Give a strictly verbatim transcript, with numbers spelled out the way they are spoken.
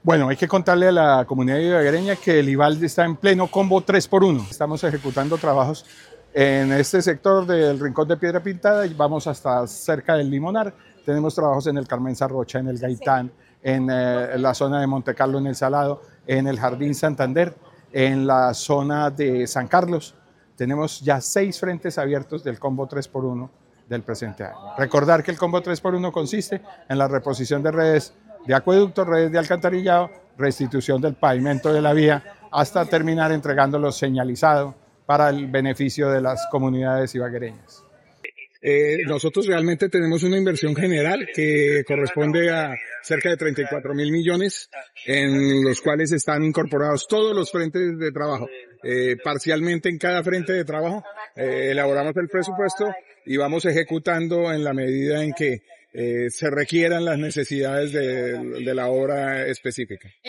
Bueno, hay que contarle a la comunidad ibaguereña que el IVAL está en pleno combo tres por uno. Estamos ejecutando trabajos en este sector del Rincón de Piedra Pintada y vamos hasta cerca del Limonar. Tenemos trabajos en el Carmen Sarrocha, en el Gaitán, en eh, la zona de Monte Carlo, en el Salado, en el Jardín Santander, en la zona de San Carlos. Tenemos ya seis frentes abiertos del combo tres por uno del presente año. Recordar que el combo tres por uno consiste en la reposición de redes de acueductos, redes de alcantarillado, restitución del pavimento de la vía, hasta terminar entregándolo señalizado para el beneficio de las comunidades ibaguereñas. Eh, nosotros realmente tenemos una inversión general que corresponde a cerca de treinta y cuatro mil millones, en los cuales están incorporados todos los frentes de trabajo. Eh, parcialmente en cada frente de trabajo eh, elaboramos el presupuesto y vamos ejecutando en la medida en que eh, se requieran las necesidades de, de la obra específica.